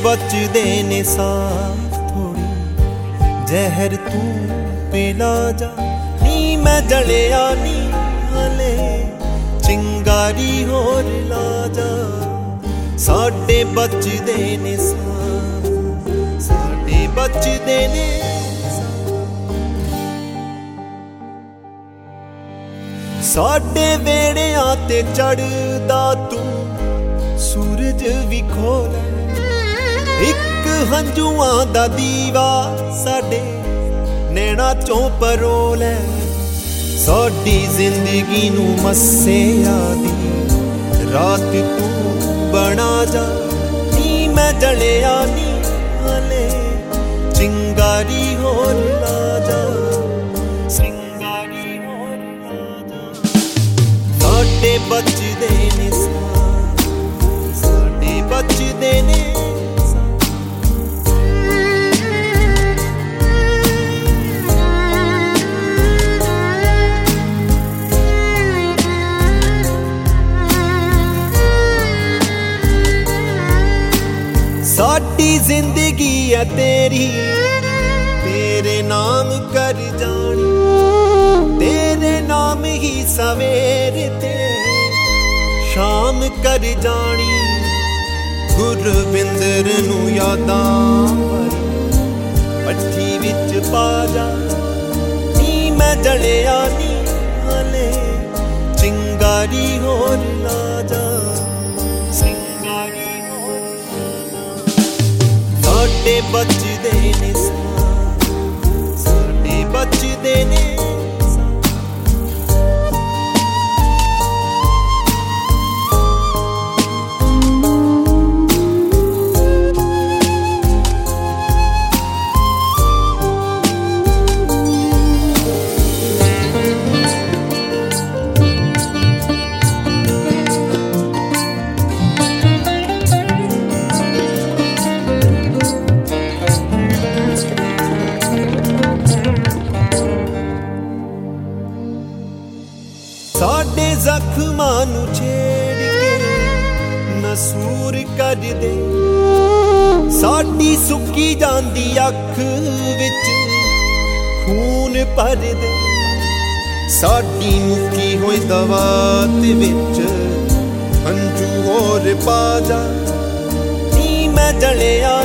बचदे ने साथ थोड़ी जहर तू पिला जा नी मैं जलिया नी हले चिंगारी होर ला जा साडे बचदे ने साथ साडे बचदे ने साडे वेड़ियां ते चढ़दा तू सूरज भी खोल एक हंजुआं दा दीवा साडे नैना चों परोल साडी जिंदगी नू मस्सिया दी रात तू बना जा नी मैं जलिया नी हले चिंगारी होर ला जा साडे बचदे ने साडे बचदे ने साडी जिंदगी है तेरी तेरे नाम कर जानी तेरे नाम ही सवेरे ते शाम कर जानी गुरविंदर नू यादां पट्ठी विच पा जा नी मैं जलिया नी हले चिंगारी होर ला जा चिंगारी होर साडे बचदे ने साडे बचदे ने साडे जख्मां नू छेड़ के नसूर कर दे साडी सुक्की जांदी अख विच खून भर दे साडी मुक्की होई दवा ते विच हंजू होर पा जा नी मैं जलिया